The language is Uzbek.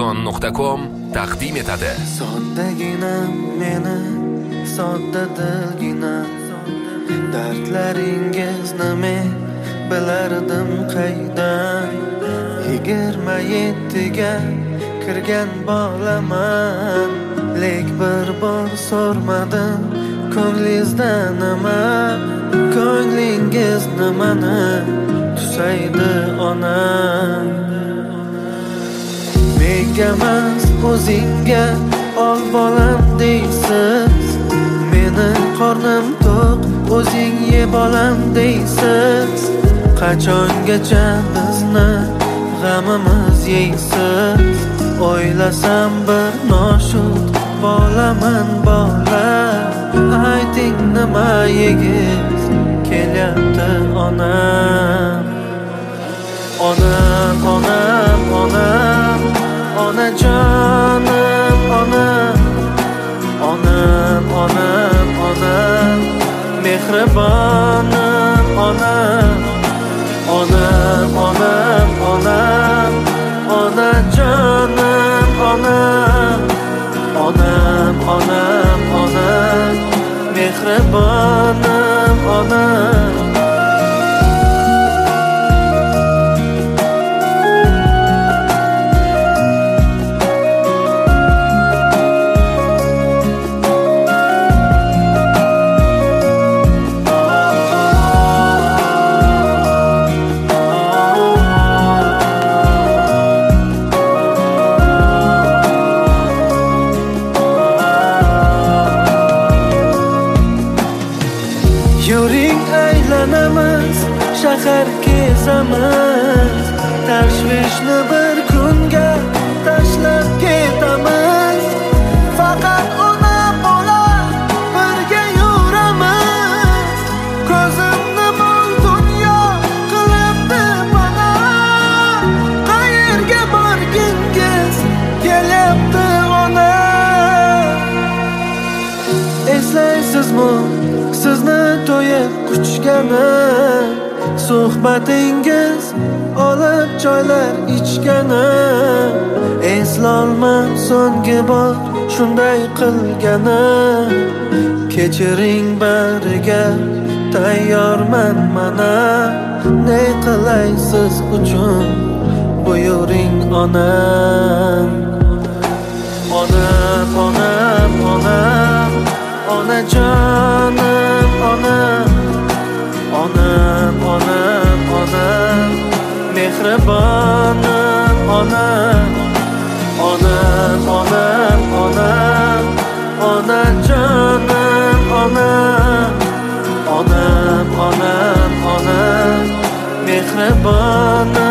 Ozon.com taqdim etadi. Soddagina meni, sodda dilgina, dardlaringizni men bilardim qaydan. 27ga kirgan bolaman, lek bir bor so'rmadim ko'nglingizda nima, ko'nglingiz nimani tusaydi onam. Mengamas o'zingga ol bolam deysiz, meni qornim to'q o'zing ye bolam deysiz. Qachongacha bizni g'amimiz yeysiz? O'ylasam bir noshud bolaman bola. Ayting nima yegiz kelyapti onam. Onam, onam, onam, onajonim, onam. Onam, onam, onam, mehribonim, onam. Onam, onam, onam, onajonim, onam. Onam, onam, onam, mehribonim, onam. Yuring aylanamiz, shahar kezamiz, tashvishni bir kunga tashlab ketamiz. Faqat ona bola birga yuramiz, ko'zimni bol dunyo qilibdi bana. Qayerga borgingiz kelyapti ona? Eslaysizmi sizni to'yib quchgani, suhbatingiz olib choylar ichgani? Eslolmam so'nggi bor shunday qilgani. Kechiring bariga tayyorman mana, ne qilay siz uchun buyuring onam. Onam, onam, onam, onajonim, onam. Onam, onam, onam, mehribonim, onam. Onam, onam, onam, onajonim, onam. Onam, onam, onam, mehribonim.